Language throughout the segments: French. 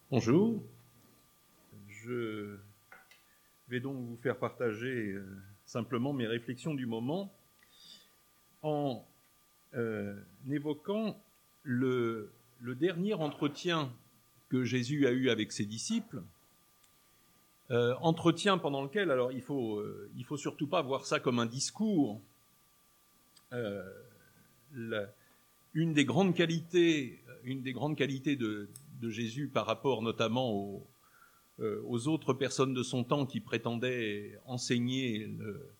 Bonjour, je vais donc vous faire partager simplement mes réflexions du moment en évoquant le dernier entretien que Jésus a eu avec ses disciples, entretien pendant lequel, alors il faut surtout pas voir ça comme un discours. Une des grandes qualités de Jésus par rapport notamment aux autres personnes de son temps qui prétendaient enseigner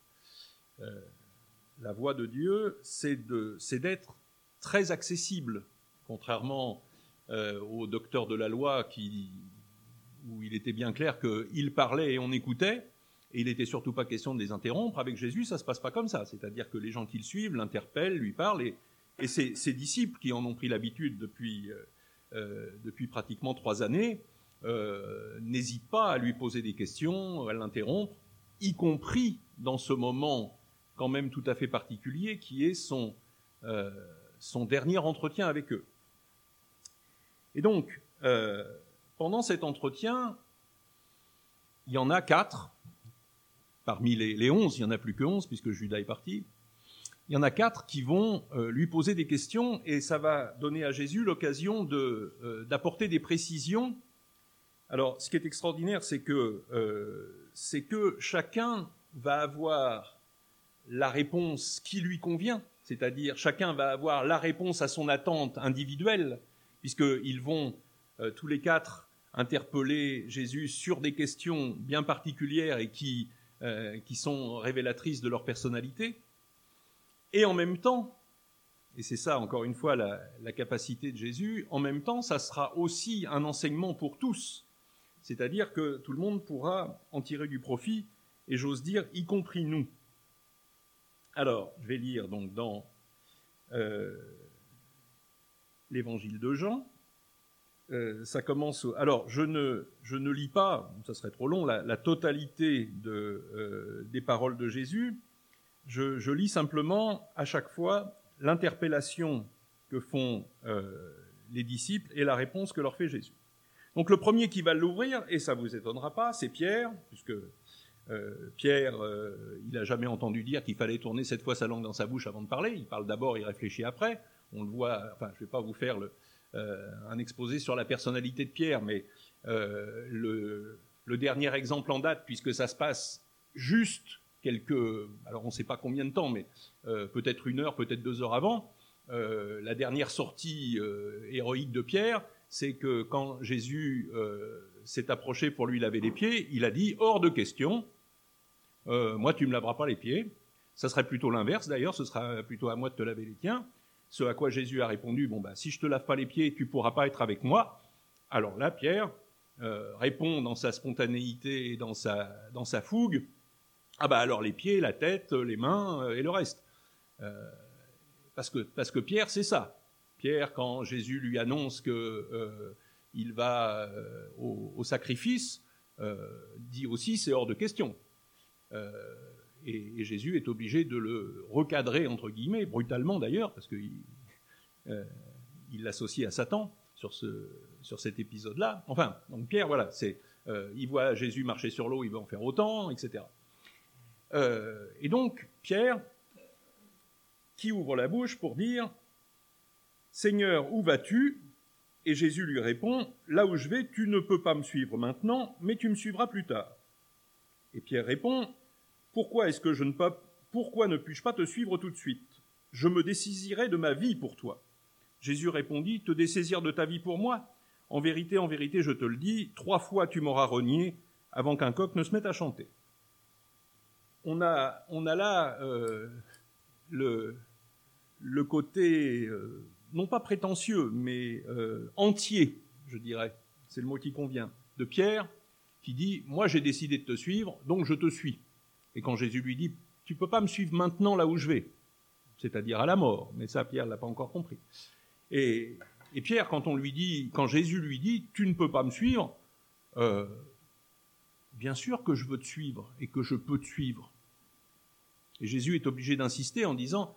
la voie de Dieu, c'est d'être très accessible, contrairement au docteur de la loi où il était bien clair qu'il parlait et on écoutait, et il n'était surtout pas question de les interrompre. Avec Jésus, ça ne se passe pas comme ça, c'est-à-dire que les gens qui le suivent l'interpellent, lui parlent, et ses disciples qui en ont pris l'habitude depuis pratiquement 3 années, n'hésitent pas à lui poser des questions, à l'interrompre, y compris dans ce moment quand même tout à fait particulier qui est son dernier entretien avec eux. Et donc, pendant cet entretien, il y en a 4, parmi les 11, il n'y en a plus que 11 puisque Judas est parti. Il y en a 4 qui vont lui poser des questions et ça va donner à Jésus l'occasion d'apporter des précisions. Alors, ce qui est extraordinaire, c'est que chacun va avoir la réponse qui lui convient, c'est-à-dire chacun va avoir la réponse à son attente individuelle, puisqu'ils vont tous les 4 interpeller Jésus sur des questions bien particulières et qui sont révélatrices de leur personnalité. Et en même temps, et c'est ça encore une fois la capacité de Jésus, en même temps ça sera aussi un enseignement pour tous, c'est-à-dire que tout le monde pourra en tirer du profit, et j'ose dire, y compris nous. Alors, je vais lire donc dans l'évangile de Jean, ça commence... Alors, je ne lis pas, ça serait trop long, la totalité des paroles de Jésus. Je lis simplement à chaque fois l'interpellation que font les disciples et la réponse que leur fait Jésus. Donc le premier qui va l'ouvrir, et ça ne vous étonnera pas, c'est Pierre, puisque Pierre, il n'a jamais entendu dire qu'il fallait tourner 7 fois sa langue dans sa bouche avant de parler. Il parle d'abord, il réfléchit après. On le voit, enfin je ne vais pas vous faire un exposé sur la personnalité de Pierre, mais le dernier exemple en date, puisque ça se passe juste alors on ne sait pas combien de temps, mais peut-être 1 heure, peut-être 2 heures avant, la dernière sortie héroïque de Pierre, c'est que quand Jésus s'est approché pour lui laver les pieds, il a dit « hors de question, moi tu ne me laveras pas les pieds ». Ça serait plutôt l'inverse d'ailleurs, ce sera plutôt à moi de te laver les tiens. Ce à quoi Jésus a répondu « bon ben si je te lave pas les pieds, tu pourras pas être avec moi ». Alors là, Pierre répond dans sa spontanéité et dans sa fougue « ah bah alors les pieds, la tête, les mains et le reste ». Parce que Pierre, c'est ça. Pierre, quand Jésus lui annonce qu'il va au sacrifice, dit aussi c'est hors de question. Et Jésus est obligé de le recadrer, entre guillemets, brutalement d'ailleurs, parce qu'il l'associe à Satan sur cet épisode-là. Enfin, donc Pierre, voilà, il voit Jésus marcher sur l'eau, il va en faire autant, etc. Et donc, Pierre, qui ouvre la bouche pour dire « Seigneur, où vas-tu ?» Et Jésus lui répond « Là où je vais, tu ne peux pas me suivre maintenant, mais tu me suivras plus tard. » Et Pierre répond « Pourquoi ne puis-je pas te suivre tout de suite ? Je me dessaisirai de ma vie pour toi. » Jésus répondit « Te dessaisir de ta vie pour moi ? En vérité, je te le dis, 3 fois tu m'auras renié avant qu'un coq ne se mette à chanter. » On a là le côté, non pas prétentieux, mais entier, je dirais, c'est le mot qui convient, de Pierre, qui dit « Moi j'ai décidé de te suivre, donc je te suis. » Et quand Jésus lui dit « Tu ne peux pas me suivre maintenant là où je vais », c'est-à-dire à la mort, mais ça Pierre ne l'a pas encore compris. Et Pierre, quand Jésus lui dit « Tu ne peux pas me suivre », bien sûr que je veux te suivre et que je peux te suivre. Et Jésus est obligé d'insister en disant,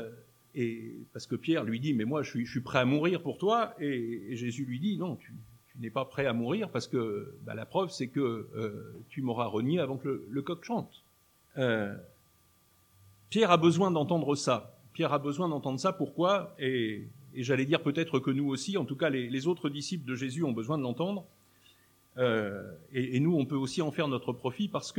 parce que Pierre lui dit, mais moi je suis prêt à mourir pour toi, et Jésus lui dit, non, n'es pas prêt à mourir parce que la preuve, c'est que tu m'auras renié avant que le coq chante. Pierre a besoin d'entendre ça. Pierre a besoin d'entendre ça. Pourquoi ? Et j'allais dire peut-être que nous aussi, en tout cas les autres disciples de Jésus ont besoin de l'entendre. Et nous, on peut aussi en faire notre profit parce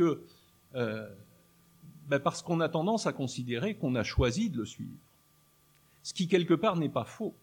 qu'on a tendance à considérer qu'on a choisi de le suivre. Ce qui, quelque part, n'est pas faux.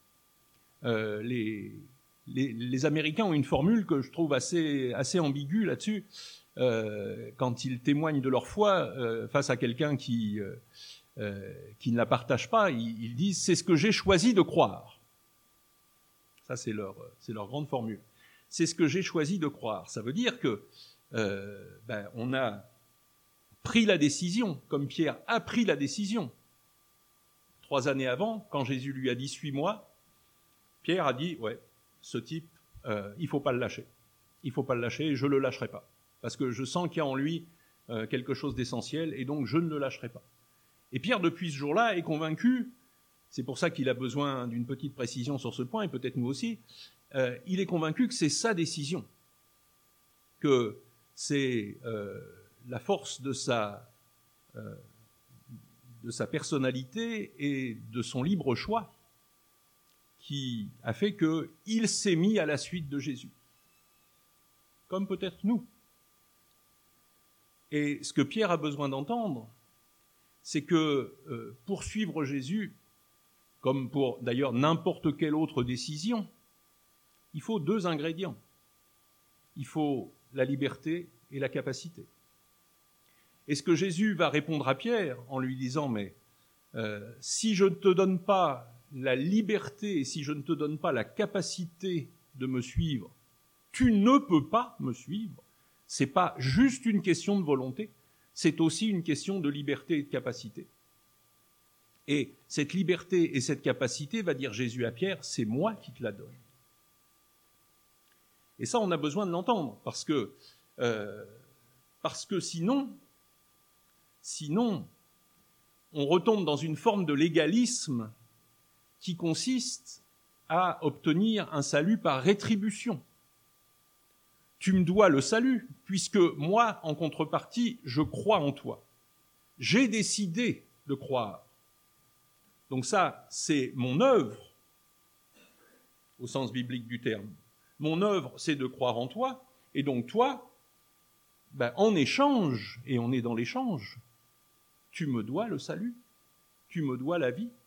Les Américains ont une formule que je trouve assez ambiguë là-dessus. Quand ils témoignent de leur foi face à quelqu'un qui ne la partage pas, ils disent « c'est ce que j'ai choisi de croire ». Ça, c'est leur grande formule. C'est ce que j'ai choisi de croire. Ça veut dire que on a pris la décision, comme Pierre a pris la décision. 3 années avant, quand Jésus lui a dit « suis-moi », Pierre a dit « ouais, ce type, il ne faut pas le lâcher. Il ne faut pas le lâcher et je ne le lâcherai pas. Parce que je sens qu'il y a en lui quelque chose d'essentiel et donc je ne le lâcherai pas. » Et Pierre, depuis ce jour-là, est convaincu, c'est pour ça qu'il a besoin d'une petite précision sur ce point, et peut-être nous aussi, il est convaincu que c'est sa décision, que c'est la force de sa personnalité et de son libre choix qui a fait qu'il s'est mis à la suite de Jésus, comme peut-être nous. Et ce que Pierre a besoin d'entendre, c'est que pour suivre Jésus, comme pour d'ailleurs n'importe quelle autre décision, il faut 2 ingrédients. Il faut la liberté et la capacité. Et ce que Jésus va répondre à Pierre en lui disant « mais si je ne te donne pas la liberté et si je ne te donne pas la capacité de me suivre, tu ne peux pas me suivre. C'est pas juste une question de volonté, c'est aussi une question de liberté et de capacité. Et cette liberté et cette capacité, va dire Jésus à Pierre, c'est moi qui te la donne. » Et ça, on a besoin de l'entendre, parce que sinon, on retombe dans une forme de légalisme qui consiste à obtenir un salut par rétribution. Tu me dois le salut, puisque moi, en contrepartie, je crois en toi. J'ai décidé de croire. Donc ça, c'est mon œuvre, au sens biblique du terme. Mon œuvre, c'est de croire en toi, et donc toi, en échange, et on est dans l'échange, tu me dois le salut, tu me dois la vie.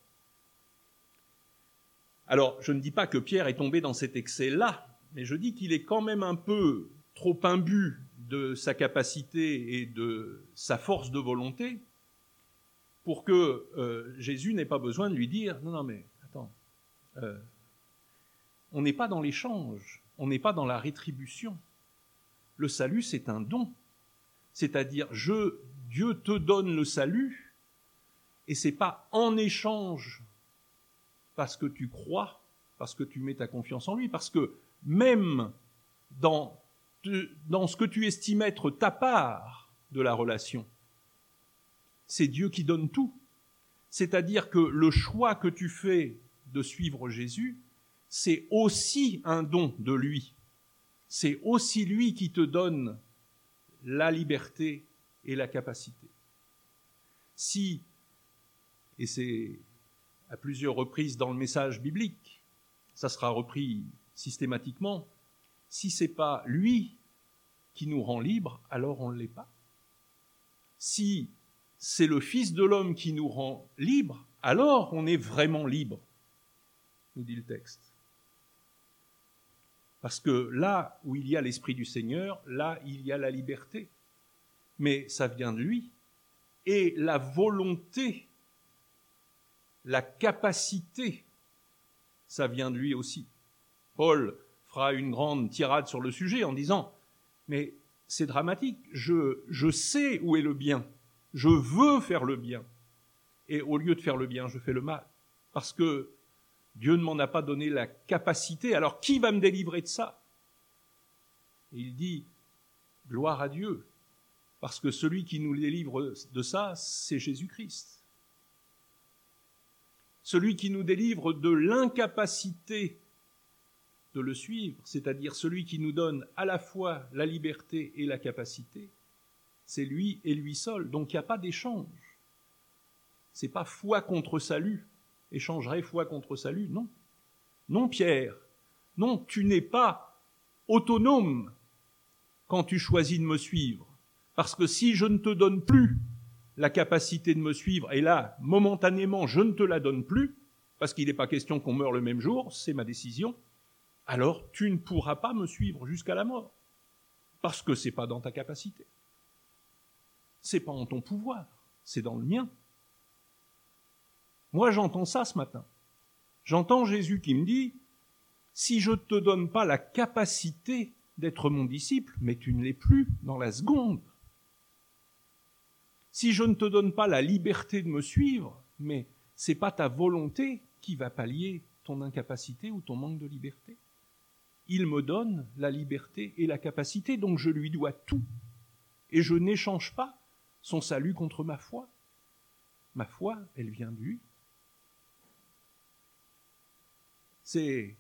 Alors, je ne dis pas que Pierre est tombé dans cet excès-là, mais je dis qu'il est quand même un peu trop imbu de sa capacité et de sa force de volonté pour que Jésus n'ait pas besoin de lui dire « non, mais attends, on n'est pas dans l'échange, on n'est pas dans la rétribution. Le salut, c'est un don. C'est-à-dire, Dieu te donne le salut, et c'est pas en échange parce que tu crois, parce que tu mets ta confiance en lui, parce que même dans ce que tu estimes être ta part de la relation, c'est Dieu qui donne tout. C'est-à-dire que le choix que tu fais de suivre Jésus, c'est aussi un don de lui. C'est aussi lui qui te donne la liberté et la capacité. Si, et c'est à plusieurs reprises dans le message biblique, ça sera repris systématiquement, si c'est pas lui qui nous rend libres, alors on ne l'est pas. Si c'est le Fils de l'homme qui nous rend libres, alors on est vraiment libre, nous dit le texte. Parce que là où il y a l'Esprit du Seigneur, là il y a la liberté. Mais ça vient de lui. Et la volonté, la capacité, ça vient de lui aussi. Paul fera une grande tirade sur le sujet en disant « mais c'est dramatique, je sais où est le bien, je veux faire le bien. Et au lieu de faire le bien, je fais le mal. Parce que Dieu ne m'en a pas donné la capacité, alors qui va me délivrer de ça ?» Et il dit « gloire à Dieu, parce que celui qui nous délivre de ça, c'est Jésus-Christ. Celui qui nous délivre de l'incapacité de le suivre, c'est-à-dire celui qui nous donne à la fois la liberté et la capacité, c'est lui et lui seul. Donc il n'y a pas d'échange. C'est pas foi contre salut, échangerait foi contre salut, non. Non, Pierre, non, tu n'es pas autonome quand tu choisis de me suivre. Parce que si je ne te donne plus la capacité de me suivre, et là, momentanément, je ne te la donne plus, parce qu'il n'est pas question qu'on meure le même jour, c'est ma décision, alors tu ne pourras pas me suivre jusqu'à la mort. Parce que ce n'est pas dans ta capacité. Ce n'est pas en ton pouvoir, c'est dans le mien. Moi, j'entends ça ce matin. J'entends Jésus qui me dit, si je ne te donne pas la capacité d'être mon disciple, mais tu ne l'es plus dans la seconde. Si je ne te donne pas la liberté de me suivre, mais ce n'est pas ta volonté qui va pallier ton incapacité ou ton manque de liberté. Il me donne la liberté et la capacité, donc je lui dois tout. Et je n'échange pas son salut contre ma foi. Ma foi, elle vient de lui. C'est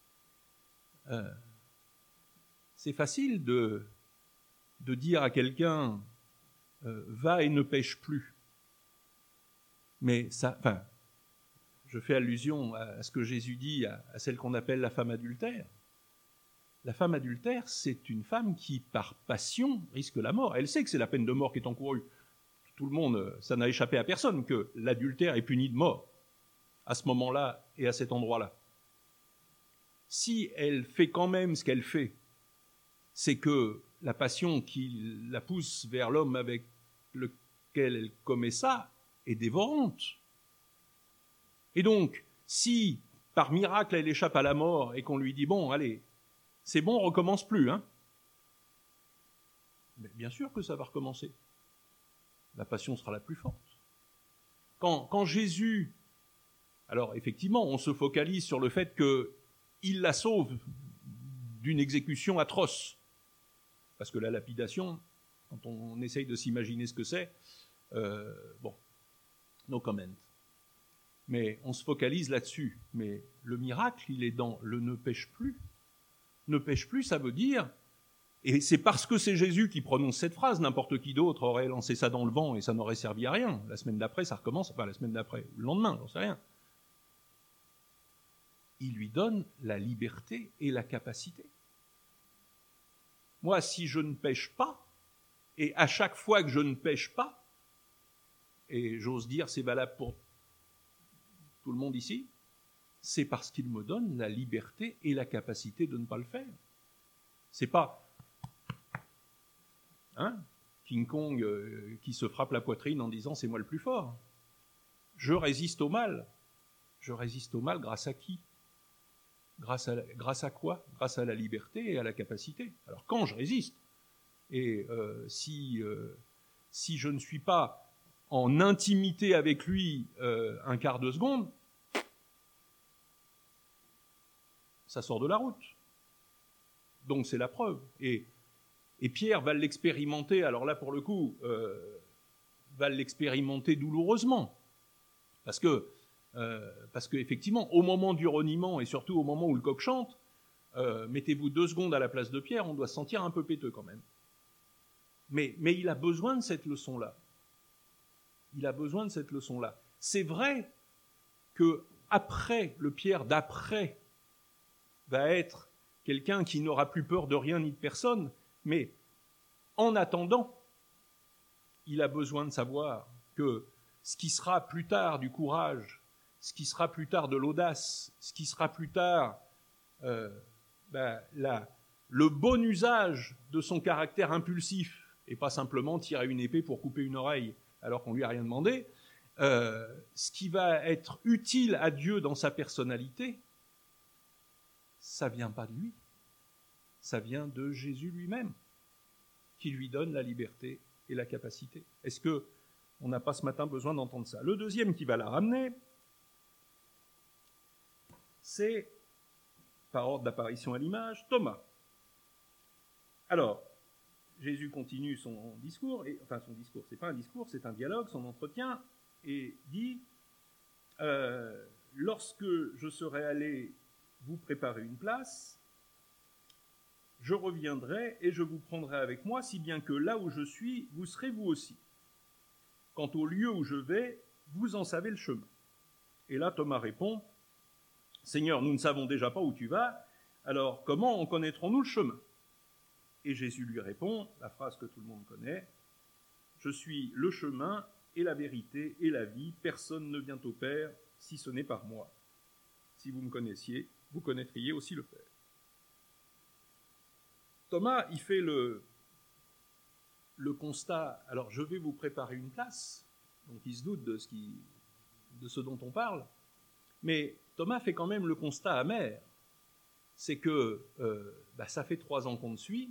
facile de dire à quelqu'un va et ne pêche plus. Mais ça, je fais allusion à ce que Jésus dit à celle qu'on appelle la femme adultère. La femme adultère, c'est une femme qui, par passion, risque la mort. Elle sait que c'est la peine de mort qui est encourue. Tout le monde, ça n'a échappé à personne que l'adultère est puni de mort à ce moment-là et à cet endroit-là. Si elle fait quand même ce qu'elle fait, c'est que la passion qui la pousse vers l'homme avec lequel elle commet ça est dévorante. Et donc, si par miracle elle échappe à la mort et qu'on lui dit « bon, allez, c'est bon, on ne recommence plus, hein ?» Mais bien sûr que ça va recommencer. La passion sera la plus forte. Quand Jésus... Alors, effectivement, on se focalise sur le fait qu'il la sauve d'une exécution atroce. Parce que la lapidation, quand on essaye de s'imaginer ce que c'est, bon, no comment. Mais on se focalise là-dessus. Mais le miracle, il est dans le ne pêche plus. Ne pêche plus, ça veut dire, et c'est parce que c'est Jésus qui prononce cette phrase, n'importe qui d'autre aurait lancé ça dans le vent et ça n'aurait servi à rien. La semaine d'après, ça recommence, enfin la semaine d'après, le lendemain, j'en sais rien. Il lui donne la liberté et la capacité. Moi, si je ne pêche pas, et à chaque fois que je ne pêche pas, et j'ose dire c'est valable pour tout le monde ici, c'est parce qu'il me donne la liberté et la capacité de ne pas le faire. C'est pas King Kong qui se frappe la poitrine en disant c'est moi le plus fort. Je résiste au mal. Je résiste au mal grâce à qui ? Grâce à quoi ? Grâce à la liberté et à la capacité. Alors quand je résiste, et si je ne suis pas en intimité avec lui un quart de seconde, ça sort de la route. Donc c'est la preuve. Et Pierre va l'expérimenter, alors là pour le coup, va l'expérimenter douloureusement. Parce que effectivement, au moment du reniement et surtout au moment où le coq chante, mettez-vous 2 secondes à la place de Pierre, on doit se sentir un peu péteux quand même. Mais il a besoin de cette leçon-là. Il a besoin de cette leçon-là. C'est vrai que après, le Pierre d'après va être quelqu'un qui n'aura plus peur de rien ni de personne, mais en attendant, il a besoin de savoir que ce qui sera plus tard du courage, ce qui sera plus tard de l'audace, ce qui sera plus tard le bon usage de son caractère impulsif, et pas simplement tirer une épée pour couper une oreille alors qu'on lui a rien demandé, ce qui va être utile à Dieu dans sa personnalité, ça vient pas de lui, ça vient de Jésus lui-même, qui lui donne la liberté et la capacité. Est-ce que on n'a pas ce matin besoin d'entendre ça ? Le deuxième qui va la ramener, c'est, par ordre d'apparition à l'image, Thomas. Alors, Jésus continue son discours, son discours, c'est pas un discours, c'est un dialogue, son entretien, et dit lorsque je serai allé vous préparer une place, je reviendrai et je vous prendrai avec moi, si bien que là où je suis, vous serez vous aussi. Quant au lieu où je vais, vous en savez le chemin. » Et là, Thomas répond, « Seigneur, nous ne savons déjà pas où tu vas, alors comment en connaîtrons-nous le chemin ?» Et Jésus lui répond, la phrase que tout le monde connaît, « Je suis le chemin et la vérité et la vie, personne ne vient au Père si ce n'est par moi. Si vous me connaissiez, vous connaîtriez aussi le Père. » Thomas, il fait le constat, alors je vais vous préparer une place, donc il se doute de ce dont on parle, mais Thomas fait quand même le constat amer, c'est que ça fait 3 ans qu'on te suit.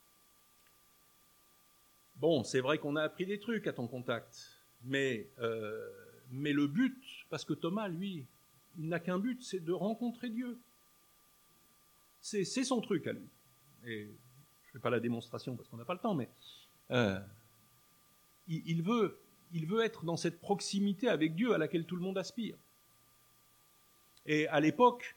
Bon, c'est vrai qu'on a appris des trucs à ton contact, mais le but, parce que Thomas, lui, il n'a qu'un but, c'est de rencontrer Dieu. C'est son truc à lui. Et je ne fais pas la démonstration parce qu'on n'a pas le temps, mais il veut être dans cette proximité avec Dieu à laquelle tout le monde aspire. Et à l'époque,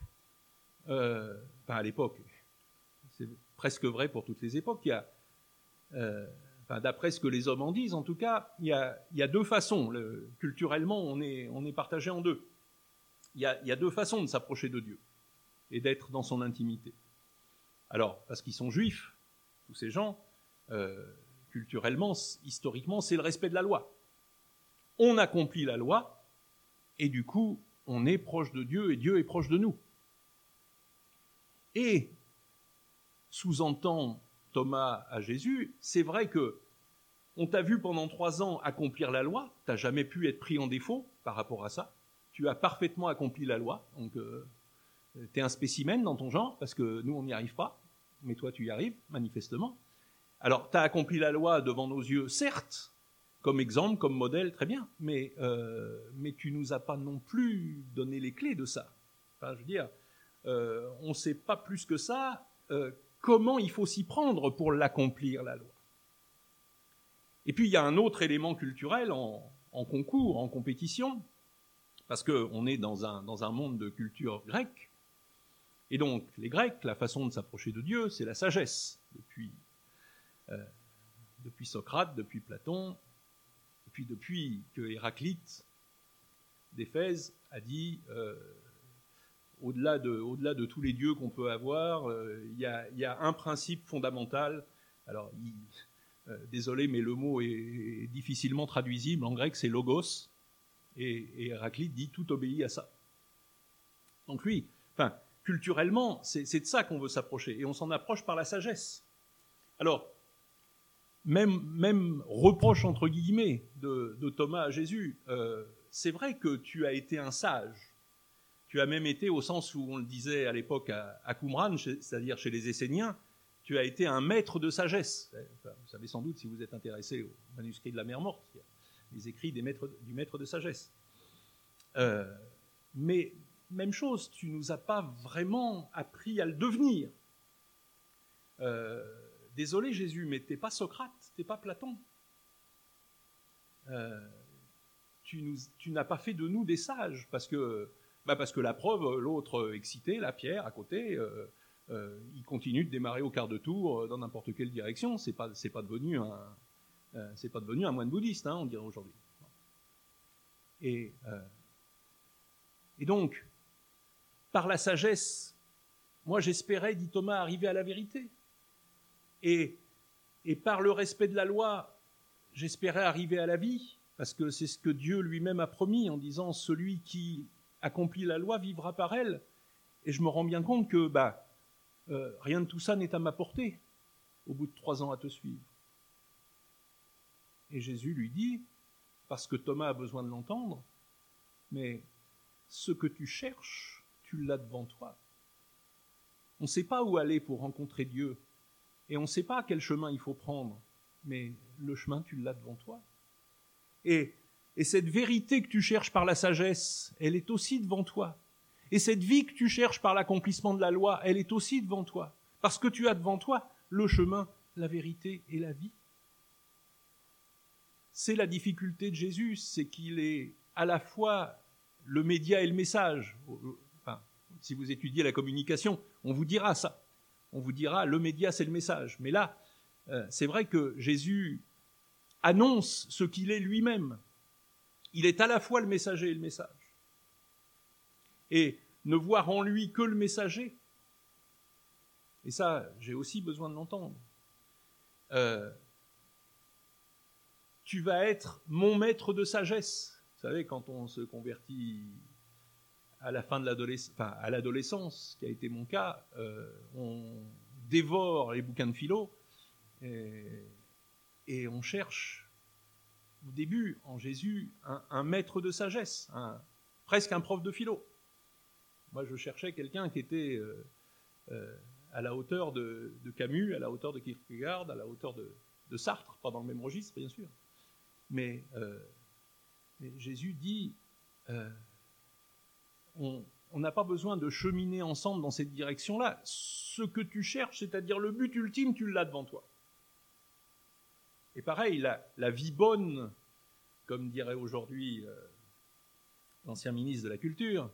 c'est presque vrai pour toutes les époques, il y a, d'après ce que les hommes en disent, en tout cas, il y a 2 façons. Culturellement, on est partagé en 2. Il y a 2 façons de s'approcher de Dieu et d'être dans son intimité. Alors, parce qu'ils sont juifs, tous ces gens, culturellement, historiquement, c'est le respect de la loi. On accomplit la loi, et du coup, on est proche de Dieu, et Dieu est proche de nous. Et, sous-entend Thomas à Jésus, c'est vrai que on t'a vu pendant 3 ans accomplir la loi, tu n'as jamais pu être pris en défaut par rapport à ça, tu as parfaitement accompli la loi, donc tu es un spécimen dans ton genre, parce que nous on n'y arrive pas, mais toi tu y arrives, manifestement. Alors tu as accompli la loi devant nos yeux, certes, comme exemple, comme modèle, très bien, mais tu nous as pas non plus donné les clés de ça. Enfin, je veux dire, on ne sait pas plus que ça comment il faut s'y prendre pour l'accomplir, la loi. Et puis il y a un autre élément culturel en concours, en compétition, parce qu'on est dans un monde de culture grecque, et donc les Grecs, la façon de s'approcher de Dieu, c'est la sagesse, depuis Socrate, depuis Platon, et puis depuis que Héraclite d'Éphèse a dit au-delà de tous les dieux qu'on peut avoir, il y a un principe fondamental. Alors, désolé, mais le mot est difficilement traduisible. En grec, c'est logos. Et Héraclite dit tout obéit à ça. Donc lui, culturellement, c'est de ça qu'on veut s'approcher. Et on s'en approche par la sagesse. Alors, même reproche entre guillemets de Thomas à Jésus, c'est vrai que tu as été un sage. Tu as même été, au sens où on le disait à l'époque à Qumran, c'est-à-dire chez les Esséniens, tu as été un maître de sagesse. Vous savez sans doute, si vous êtes intéressé au manuscrit de la Mer Morte, il y a les écrits du maître de sagesse. Mais même chose, tu nous as pas vraiment appris à le devenir. Désolé Jésus, mais t'es pas Socrate, t'es pas Platon. Tu n'as pas fait de nous des sages, parce que la preuve, l'autre excité, la Pierre à côté, il continue de démarrer au quart de tour dans n'importe quelle direction. C'est pas devenu un moine bouddhiste, on dirait aujourd'hui. Et donc, par la sagesse, moi j'espérais, dit Thomas, arriver à la vérité. Et par le respect de la loi, j'espérais arriver à la vie, parce que c'est ce que Dieu lui-même a promis en disant « Celui qui accomplit la loi vivra par elle ». Et je me rends bien compte que rien de tout ça n'est à ma portée au bout de 3 ans à te suivre. Et Jésus lui dit, parce que Thomas a besoin de l'entendre, mais ce que tu cherches, tu l'as devant toi. On ne sait pas où aller pour rencontrer Dieu, et on ne sait pas quel chemin il faut prendre, mais le chemin, tu l'as devant toi. Et cette vérité que tu cherches par la sagesse, elle est aussi devant toi. Et cette vie que tu cherches par l'accomplissement de la loi, elle est aussi devant toi. Parce que tu as devant toi le chemin, la vérité et la vie. C'est la difficulté de Jésus, c'est qu'il est à la fois le média et le message. Enfin, si vous étudiez la communication, on vous dira ça. on vous dira le média c'est le message. Mais là, c'est vrai que Jésus annonce ce qu'il est lui-même. Il est à la fois le messager et le message. Et ne voir en lui que le messager, et ça, j'ai aussi besoin de l'entendre, tu vas être mon maître de sagesse. Vous savez, quand on se convertit à la fin de l'adolescence, qui a été mon cas, on dévore les bouquins de philo et on cherche au début en Jésus un maître de sagesse, presque un prof de philo. Moi, je cherchais quelqu'un qui était à la hauteur de Camus, à la hauteur de Kierkegaard, à la hauteur de Sartre, pas dans le même registre, bien sûr. Mais Jésus dit, on n'a pas besoin de cheminer ensemble dans cette direction-là. Ce que tu cherches, c'est-à-dire le but ultime, tu l'as devant toi. Et pareil, la vie bonne, comme dirait aujourd'hui l'ancien ministre de la Culture,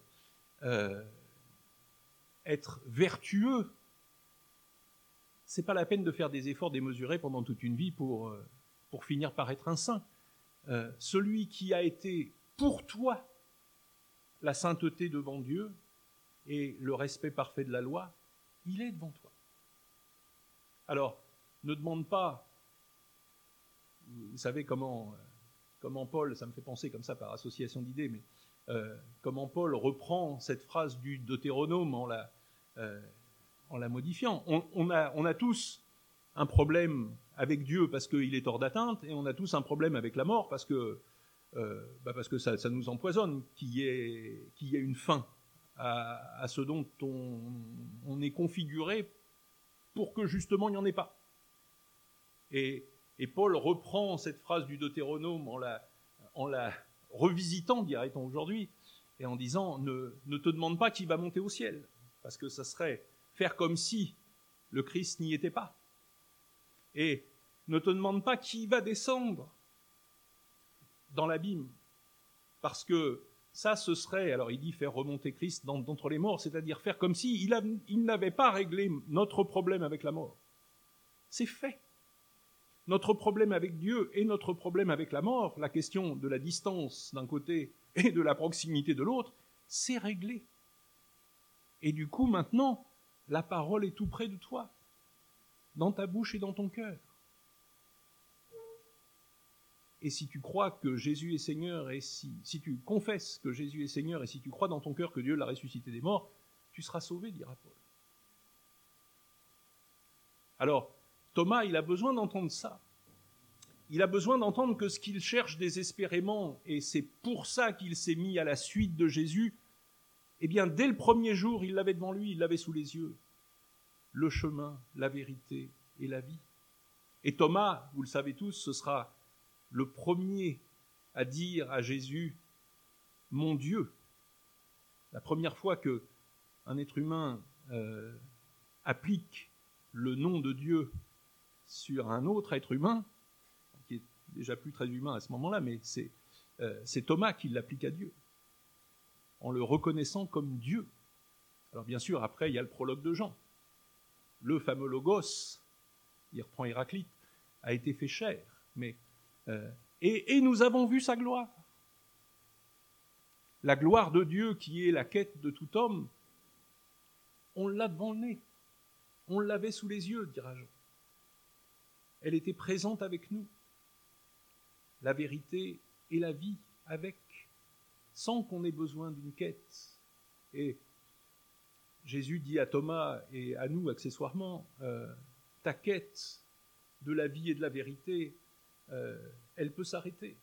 être vertueux, c'est pas la peine de faire des efforts démesurés pendant toute une vie pour finir par être un saint. Celui qui a été pour toi la sainteté devant Dieu et le respect parfait de la loi, il est devant toi. Alors, ne demande pas, vous savez comment Paul, ça me fait penser comme ça par association d'idées, mais comment Paul reprend cette phrase du Deutéronome en la modifiant. On a tous un problème avec Dieu parce qu'il est hors d'atteinte, et on a tous un problème avec la mort parce que ça nous empoisonne, qu'il y ait une fin à ce dont on est configuré pour que justement il n'y en ait pas. Et Paul reprend cette phrase du Deutéronome en la revisitant, dirait-on aujourd'hui, et en disant ne te demande pas qui va monter au ciel, parce que ça serait faire comme si le Christ n'y était pas. Et ne te demande pas qui va descendre dans l'abîme, parce que ça, ce serait, alors il dit faire remonter Christ d'entre les morts, c'est-à-dire faire comme si il n'avait pas réglé notre problème avec la mort. C'est fait. Notre problème avec Dieu et notre problème avec la mort, la question de la distance d'un côté et de la proximité de l'autre, c'est réglé. Et du coup, maintenant, la parole est tout près de toi, dans ta bouche et dans ton cœur. Et si tu crois que Jésus est Seigneur, et si tu confesses que Jésus est Seigneur, et si tu crois dans ton cœur que Dieu l'a ressuscité des morts, tu seras sauvé, dira Paul. Alors, Thomas, il a besoin d'entendre ça. Il a besoin d'entendre que ce qu'il cherche désespérément, et c'est pour ça qu'il s'est mis à la suite de Jésus, eh bien, dès le premier jour, il l'avait devant lui, il l'avait sous les yeux. Le chemin, la vérité et la vie. Et Thomas, vous le savez tous, ce sera le premier à dire à Jésus « Mon Dieu ». La première fois qu'un être humain applique le nom de Dieu sur un autre être humain, qui est déjà plus très humain à ce moment-là, mais c'est Thomas qui l'applique à Dieu, en le reconnaissant comme Dieu. Alors bien sûr, après, il y a le prologue de Jean. Le fameux Logos, il reprend Héraclite, a été fait chair, mais et nous avons vu sa gloire. La gloire de Dieu qui est la quête de tout homme, on l'a devant le nez. On l'avait sous les yeux, dira Jean. Elle était présente avec nous. La vérité et la vie avec, sans qu'on ait besoin d'une quête. Et Jésus dit à Thomas et à nous accessoirement, ta quête de la vie et de la vérité, elle peut s'arrêter.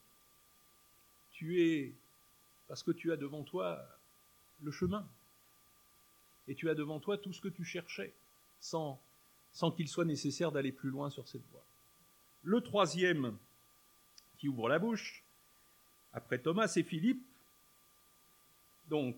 Parce que tu as devant toi le chemin. Et tu as devant toi tout ce que tu cherchais, sans qu'il soit nécessaire d'aller plus loin sur cette voie. Le troisième qui ouvre la bouche, après Thomas, c'est Philippe. Donc,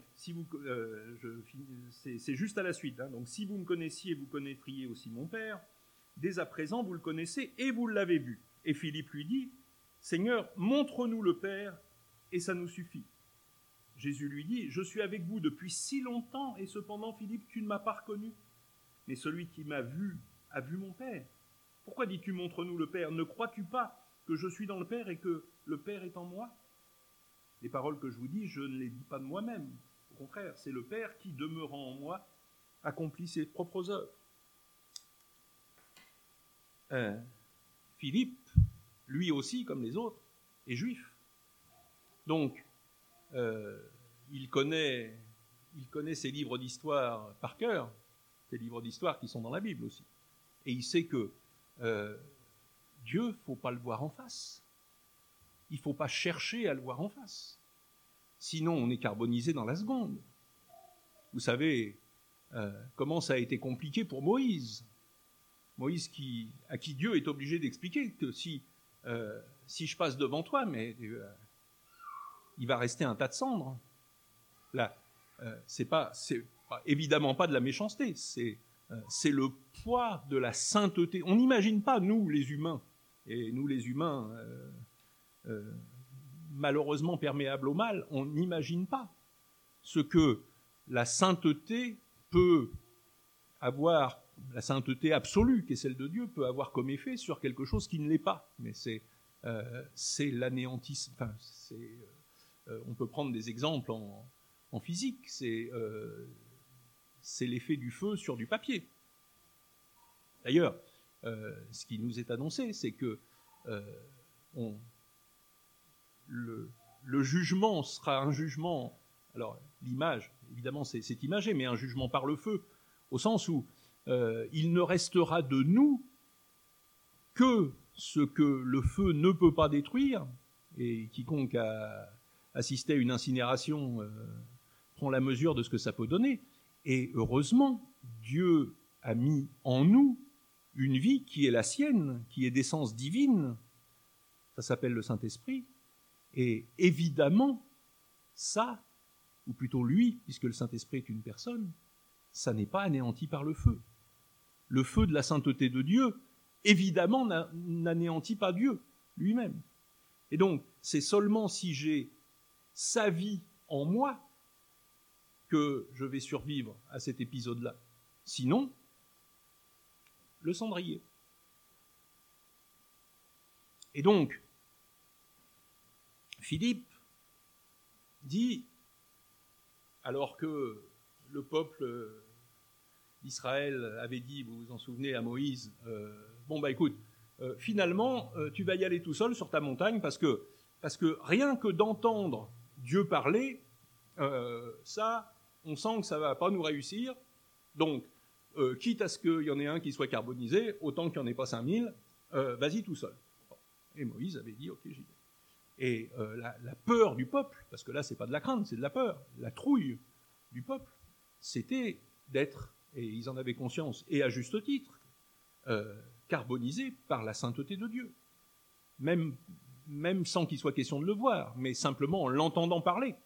c'est juste à la suite. Hein. Donc, si vous me connaissiez, vous connaîtriez aussi mon Père. Dès à présent, vous le connaissez et vous l'avez vu. Et Philippe lui dit, Seigneur, montre-nous le Père et ça nous suffit. Jésus lui dit, je suis avec vous depuis si longtemps et cependant, Philippe, tu ne m'as pas reconnu. mais celui qui m'a vu a vu mon Père. Pourquoi dis-tu, montre-nous le Père? Ne crois-tu pas que je suis dans le Père et que le Père est en moi? Les paroles que je vous dis, je ne les dis pas de moi-même. Au contraire, c'est le Père qui, demeurant en moi, accomplit ses propres œuvres. Philippe, lui aussi, comme les autres, est juif. Donc, il connaît ses livres d'histoire par cœur, ces livres d'histoire qui sont dans la Bible aussi. Et il sait que Dieu, il ne faut pas le voir en face. Il ne faut pas chercher à le voir en face. Sinon, on est carbonisé dans la seconde. Vous savez comment ça a été compliqué pour Moïse. Moïse à qui Dieu est obligé d'expliquer que si je passe devant toi, mais il va rester un tas de cendres. Là, c'est évidemment pas de la méchanceté, c'est le poids de la sainteté. On n'imagine pas, nous les humains, malheureusement perméables au mal, on n'imagine pas ce que la sainteté peut avoir, la sainteté absolue, qui est celle de Dieu, peut avoir comme effet sur quelque chose qui ne l'est pas. Mais c'est l'anéantissement. Enfin, on peut prendre des exemples en physique. C'est l'effet du feu sur du papier. D'ailleurs, ce qui nous est annoncé, c'est que le jugement sera un jugement. Alors, l'image, évidemment, c'est imagé, mais un jugement par le feu, au sens où il ne restera de nous que ce que le feu ne peut pas détruire, et quiconque a assisté à une incinération prend la mesure de ce que ça peut donner. Et heureusement, Dieu a mis en nous une vie qui est la sienne, qui est d'essence divine. Ça s'appelle le Saint-Esprit. Et évidemment, ça, ou plutôt lui, puisque le Saint-Esprit est une personne, ça n'est pas anéanti par le feu. Le feu de la sainteté de Dieu, évidemment, n'anéantit pas Dieu lui-même. Et donc, c'est seulement si j'ai sa vie en moi que je vais survivre à cet épisode-là. Sinon, le cendrier. Et donc, Philippe dit, alors que le peuple d'Israël avait dit, vous vous en souvenez, à Moïse, écoute, finalement, tu vas y aller tout seul sur ta montagne parce que rien que d'entendre Dieu parler, ça, on sent que ça ne va pas nous réussir. Donc, quitte à ce qu'il y en ait un qui soit carbonisé, autant qu'il n'y en ait pas 5000, vas-y tout seul. Et Moïse avait dit, ok, j'y vais. Et la peur du peuple, parce que là, c'est pas de la crainte, c'est de la peur, la trouille du peuple, c'était d'être, et ils en avaient conscience, et à juste titre, carbonisés par la sainteté de Dieu. Même sans qu'il soit question de le voir, mais simplement en l'entendant parler.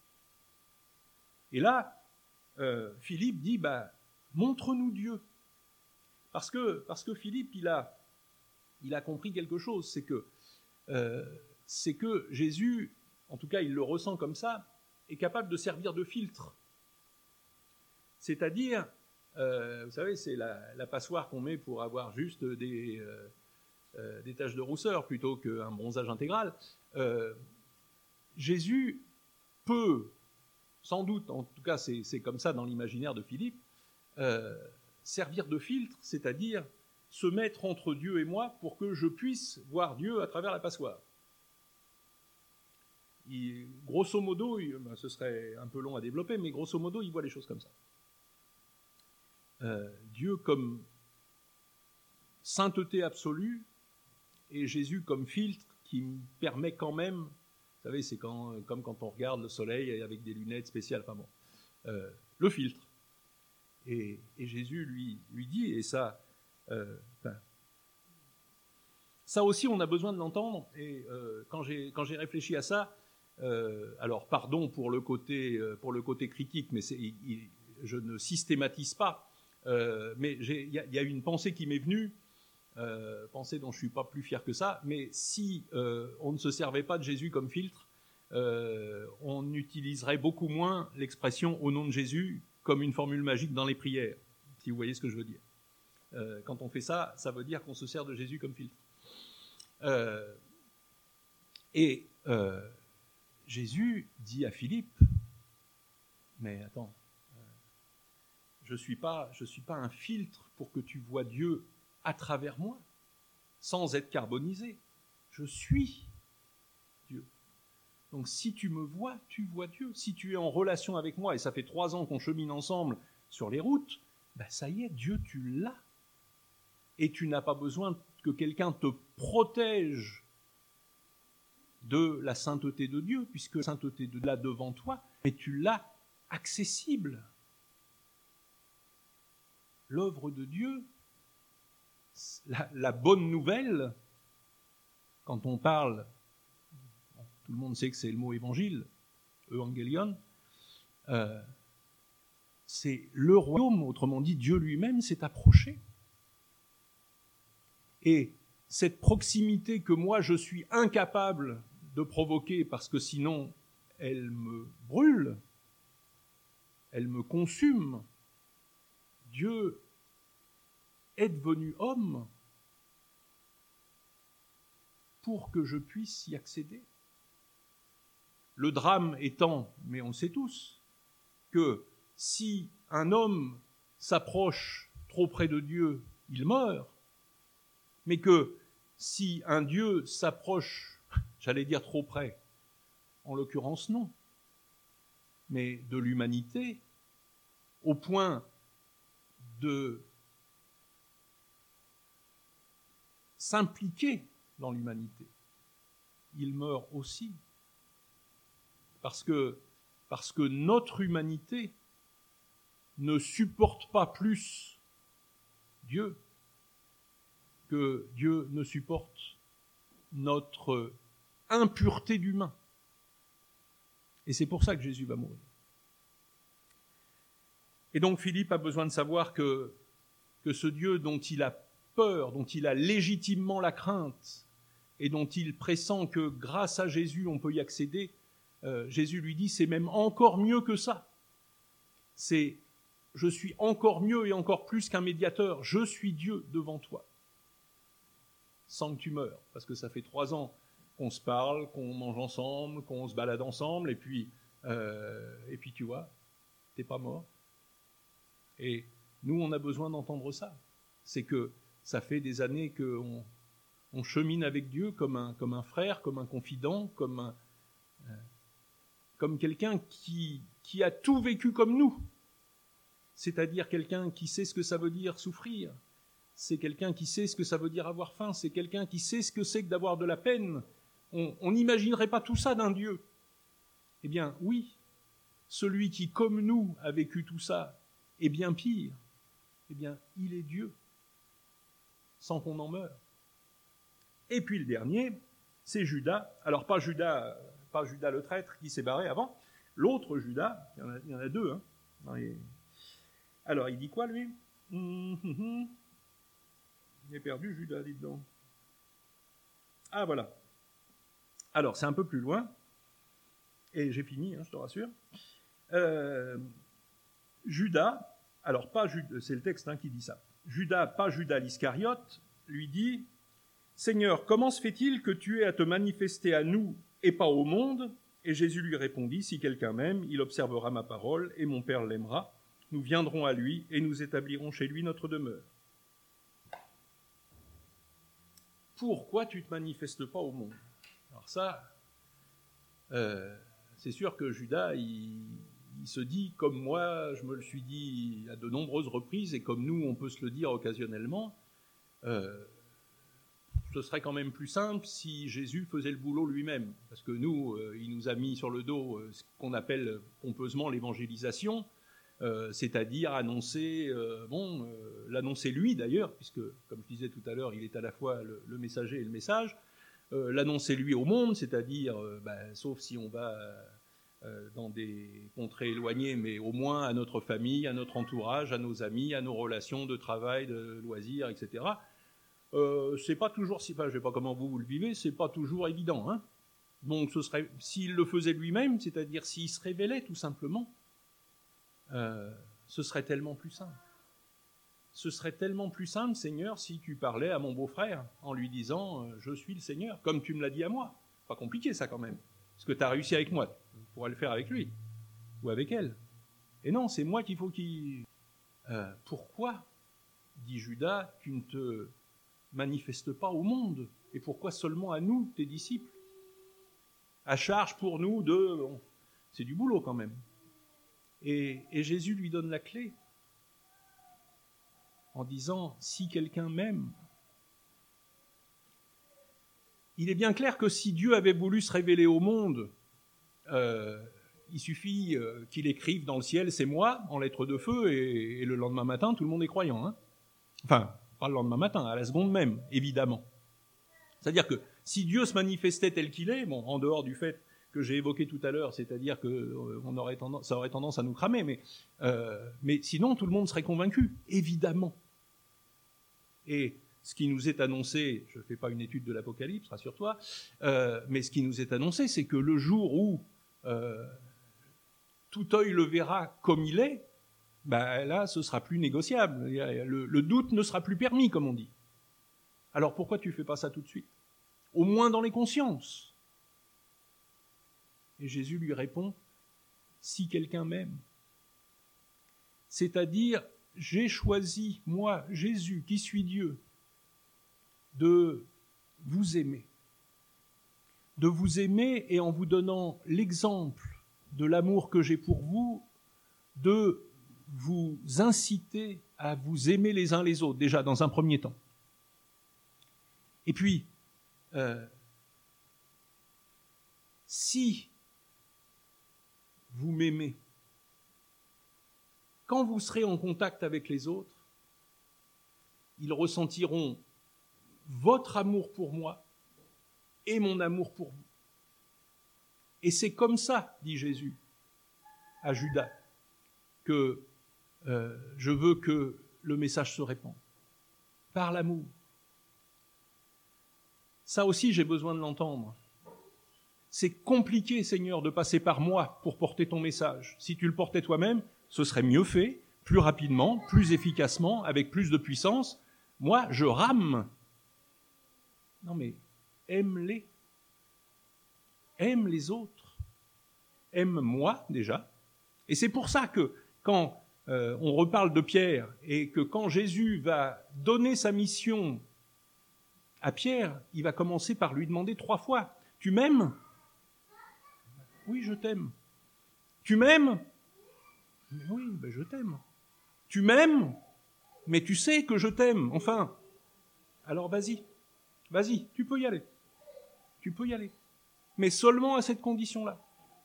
Et là, Philippe dit, montre-nous Dieu. Parce que Philippe, il a compris quelque chose, c'est que Jésus, en tout cas il le ressent comme ça, est capable de servir de filtre. C'est-à-dire, vous savez, c'est la passoire qu'on met pour avoir juste des taches de rousseur plutôt qu'un bronzage intégral. Jésus peut, sans doute, en tout cas c'est comme ça dans l'imaginaire de Philippe, servir de filtre, c'est-à-dire se mettre entre Dieu et moi pour que je puisse voir Dieu à travers la passoire. Grosso modo, ce serait un peu long à développer, mais grosso modo, il voit les choses comme ça. Dieu comme sainteté absolue et Jésus comme filtre qui me permet quand même, vous savez, c'est comme quand on regarde le soleil avec des lunettes spéciales, le filtre. Et Jésus lui dit, et ça, ça aussi on a besoin de l'entendre, et quand j'ai réfléchi à ça, alors pardon pour le côté critique, mais je ne systématise pas, mais il y a une pensée qui m'est venue, pensée dont je ne suis pas plus fier que ça, mais si on ne se servait pas de Jésus comme filtre, on utiliserait beaucoup moins l'expression « au nom de Jésus » comme une formule magique dans les prières. si vous voyez ce que je veux dire. Quand on fait ça, ça veut dire qu'on se sert de Jésus comme filtre. Jésus dit à Philippe, mais attends, je suis pas un filtre pour que tu vois Dieu à travers moi, sans être carbonisé. Je suis Dieu. Donc si tu me vois, tu vois Dieu. Si tu es en relation avec moi, et ça fait 3 ans qu'on chemine ensemble sur les routes, ben ça y est, Dieu, tu l'as. Et tu n'as pas besoin que quelqu'un te protège de la sainteté de Dieu, puisque la sainteté de Dieu est devant toi, mais tu l'as accessible. L'œuvre de Dieu, la bonne nouvelle, quand on parle, tout le monde sait que c'est le mot évangile, evangelion, c'est le royaume, autrement dit, Dieu lui-même s'est approché. Et cette proximité que moi je suis incapable de provoquer parce que sinon elle me brûle, elle me consume, Dieu est devenu homme pour que je puisse y accéder. Le drame étant, mais on le sait tous, que si un homme s'approche trop près de Dieu, il meurt, mais que si un Dieu s'approche, j'allais dire trop près, en l'occurrence non, mais de l'humanité, au point de s'impliquer dans l'humanité, il meurt aussi. Parce que notre humanité ne supporte pas plus Dieu que Dieu ne supporte notre impureté d'humain. Et c'est pour ça que Jésus va mourir. Et donc Philippe a besoin de savoir que ce Dieu dont il a peur, dont il a légitimement la crainte, et dont il pressent que grâce à Jésus on peut y accéder, Jésus lui dit, c'est même encore mieux que ça. Je suis encore mieux et encore plus qu'un médiateur, je suis Dieu devant toi. Sans que tu meures, parce que ça fait 3 ans qu'on se parle, qu'on mange ensemble, qu'on se balade ensemble, et puis tu vois, t'es pas mort. Et nous, on a besoin d'entendre ça. C'est que ça fait des années qu'on chemine avec Dieu comme un frère, comme un confident, comme quelqu'un qui a tout vécu comme nous. C'est-à-dire quelqu'un qui sait ce que ça veut dire souffrir. C'est quelqu'un qui sait ce que ça veut dire avoir faim. C'est quelqu'un qui sait ce que c'est que d'avoir de la peine. On n'imaginerait pas tout ça d'un Dieu. Eh bien, oui, celui qui, comme nous, a vécu tout ça, est bien pire. Eh bien, il est Dieu, sans qu'on en meure. Et puis le dernier, c'est Judas. Alors, pas Judas le traître qui s'est barré avant. L'autre Judas, il y en a 2. Hein, Alors, il dit quoi, lui? J'ai perdu Judas, dis donc. Ah, voilà. Alors, c'est un peu plus loin. Et j'ai fini, hein, je te rassure. Judas, alors pas Judas, c'est le texte qui dit ça. Judas, pas Judas l'Iscariote, lui dit « Seigneur, comment se fait-il que tu aies à te manifester à nous et pas au monde ?» Et Jésus lui répondit « Si quelqu'un m'aime, il observera ma parole, et mon Père l'aimera. Nous viendrons à lui, et nous établirons chez lui notre demeure. » Pourquoi tu ne te manifestes pas au monde? Alors ça, c'est sûr que Judas, il se dit, comme moi, je me le suis dit à de nombreuses reprises, et comme nous, on peut se le dire occasionnellement, ce serait quand même plus simple si Jésus faisait le boulot lui-même. Parce que nous, il nous a mis sur le dos ce qu'on appelle pompeusement l'évangélisation, c'est-à-dire annoncer, l'annoncer lui d'ailleurs, puisque, comme je disais tout à l'heure, il est à la fois le messager et le message, l'annoncer lui au monde, c'est-à-dire, sauf si on va dans des contrées éloignées, mais au moins à notre famille, à notre entourage, à nos amis, à nos relations de travail, de loisirs, etc. C'est pas toujours, je sais pas comment vous le vivez, c'est pas toujours évident. Hein. Donc ce serait, s'il le faisait lui-même, c'est-à-dire s'il se révélait tout simplement, ce serait tellement plus simple. ce serait tellement plus simple, Seigneur, si tu parlais à mon beau-frère en lui disant « Je suis le Seigneur », comme tu me l'as dit à moi. Pas compliqué ça quand même. Parce que tu as réussi avec moi, tu pourras le faire avec lui ou avec elle. Et non, c'est moi qu'il faut qu'il... pourquoi, dit Judas, tu ne te manifestes pas au monde? Et pourquoi seulement à nous, tes disciples? À charge pour nous de... Bon, c'est du boulot quand même. Et Jésus lui donne la clé en disant « Si quelqu'un m'aime », il est bien clair que si Dieu avait voulu se révéler au monde, il suffit qu'il écrive dans le ciel « C'est moi » en lettres de feu, et le lendemain matin, tout le monde est croyant. Hein, enfin, pas le lendemain matin, à la seconde même, évidemment. C'est-à-dire que si Dieu se manifestait tel qu'il est, bon, en dehors du fait que j'ai évoqué tout à l'heure, c'est-à-dire que ça aurait tendance à nous cramer, mais sinon tout le monde serait convaincu, évidemment. Et ce qui nous est annoncé, je ne fais pas une étude de l'Apocalypse, rassure-toi, mais ce qui nous est annoncé, c'est que le jour où tout œil le verra comme il est, ben là, ce sera plus négociable. Le doute ne sera plus permis, comme on dit. Alors pourquoi tu ne fais pas ça tout de suite? Au moins dans les consciences. Et Jésus lui répond, si quelqu'un m'aime. C'est-à-dire, j'ai choisi, moi, Jésus, qui suis Dieu, de vous aimer. De vous aimer et en vous donnant l'exemple de l'amour que j'ai pour vous, de vous inciter à vous aimer les uns les autres, déjà dans un premier temps. Et puis, si vous m'aimez, quand vous serez en contact avec les autres, ils ressentiront votre amour pour moi et mon amour pour vous. Et c'est comme ça, dit Jésus à Judas, que je veux que le message se répande. Par l'amour. Ça aussi, j'ai besoin de l'entendre. C'est compliqué, Seigneur, de passer par moi pour porter ton message. Si tu le portais toi-même, ce serait mieux fait, plus rapidement, plus efficacement, avec plus de puissance. Moi, je rame. Non mais, aime-les. Aime les autres. Aime-moi, déjà. Et c'est pour ça que, quand on reparle de Pierre, et que quand Jésus va donner sa mission à Pierre, il va commencer par lui demander 3 fois, « Tu m'aimes ?» Oui, je t'aime. Tu m'aimes? Oui, ben je t'aime. Tu m'aimes? Mais tu sais que je t'aime. Enfin, alors vas-y, tu peux y aller. Tu peux y aller. Mais seulement à cette condition-là.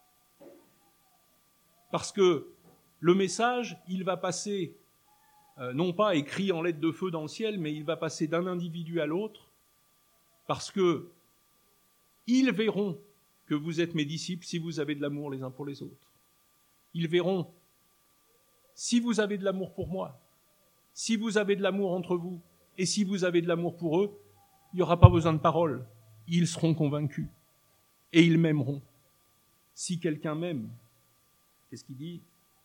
Parce que le message, il va passer, non pas écrit en lettres de feu dans le ciel, mais il va passer d'un individu à l'autre, parce que ils verront que vous êtes mes disciples si vous avez de l'amour les uns pour les autres. Ils verront si vous avez de l'amour pour moi, si vous avez de l'amour entre vous, et si vous avez de l'amour pour eux, il n'y aura pas besoin de paroles. Ils seront convaincus. Et ils m'aimeront. Si quelqu'un m'aime, qu'est-ce qu'il dit ?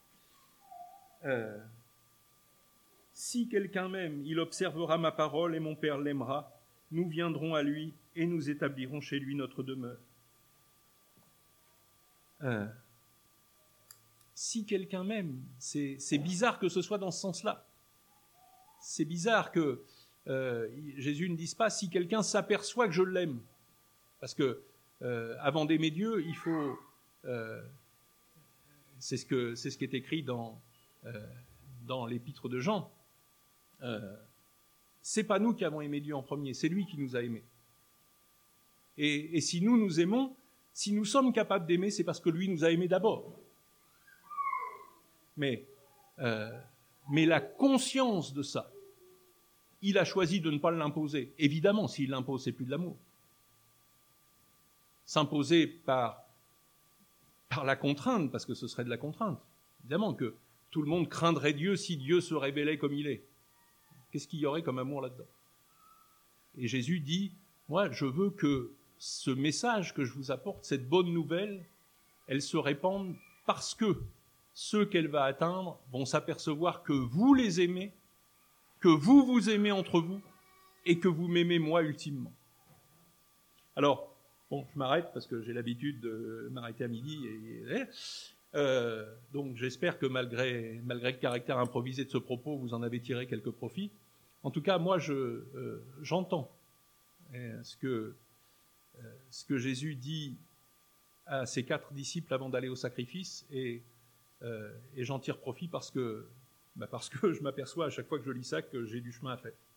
Si quelqu'un m'aime, il observera ma parole et mon Père l'aimera. Nous viendrons à lui et nous établirons chez lui notre demeure. Si quelqu'un m'aime, c'est bizarre que ce soit dans ce sens-là. C'est bizarre que Jésus ne dise pas si quelqu'un s'aperçoit que je l'aime. Parce que avant d'aimer Dieu, il faut... c'est ce qui est écrit dans l'épître de Jean. C'est pas nous qui avons aimé Dieu en premier, c'est lui qui nous a aimés. Et si nous aimons, si nous sommes capables d'aimer, c'est parce que lui nous a aimés d'abord. Mais la conscience de ça, il a choisi de ne pas l'imposer. Évidemment, s'il l'impose, c'est plus de l'amour. S'imposer par la contrainte, parce que ce serait de la contrainte. Évidemment que tout le monde craindrait Dieu si Dieu se révélait comme il est. Qu'est-ce qu'il y aurait comme amour là-dedans ? Et Jésus dit, moi, je veux que ce message que je vous apporte, cette bonne nouvelle, elle se répande parce que ceux qu'elle va atteindre vont s'apercevoir que vous les aimez, que vous vous aimez entre vous et que vous m'aimez moi ultimement. Alors, bon, je m'arrête parce que j'ai l'habitude de m'arrêter à midi. Donc j'espère que malgré le caractère improvisé de ce propos, vous en avez tiré quelques profits. En tout cas, moi, j'entends ce que Jésus dit à ses 4 disciples avant d'aller au sacrifice, et j'en tire profit parce que je m'aperçois à chaque fois que je lis ça que j'ai du chemin à faire.